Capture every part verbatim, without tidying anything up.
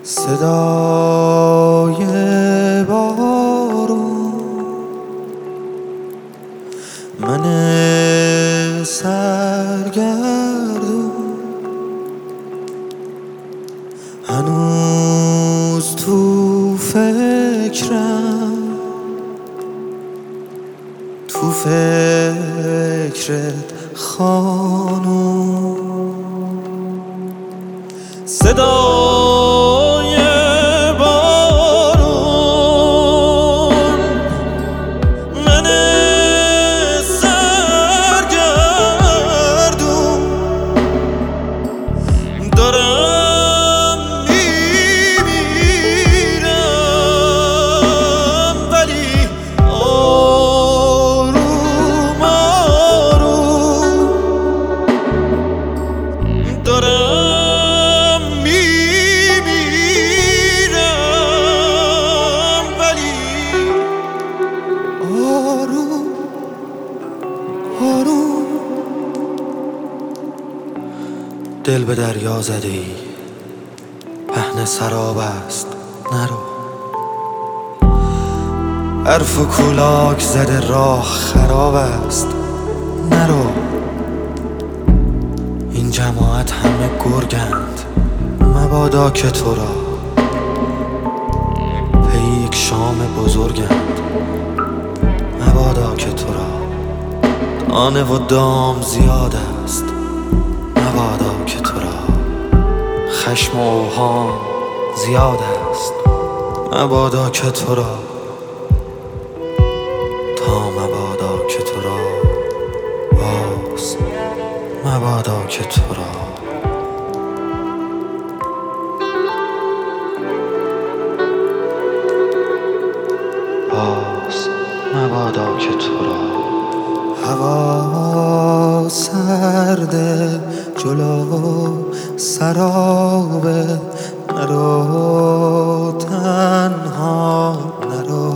صدای بارون، من سرگردون هنوز تو فکرم، تو فکرت خانوم. صدای بارون، من سرگردون دارم میمیرم، ولی آروم آروم دارم آروم. دل به دریا زده ای، پهن سراب است نرو. حرف و کولاک زده راه خراب است نرو. این جماعت همه گرگند، مبادا که تو را پی یک شام بزرگند، مبادا که تو را دانه و دام زیاد است، مبادا که تو را خشم و اوهام زیاد است، مبادا که تو را تا مبادا که تو را باز، مبادا که تو را باز، مبادا که تو را. هوا سرده جلو سرابه، نرو تنها نرو.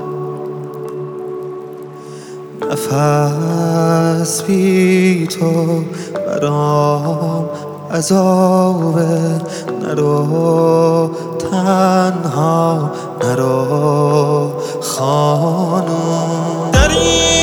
نفس بی تو برام عذابه، نرو تنها نرو خانوم. در این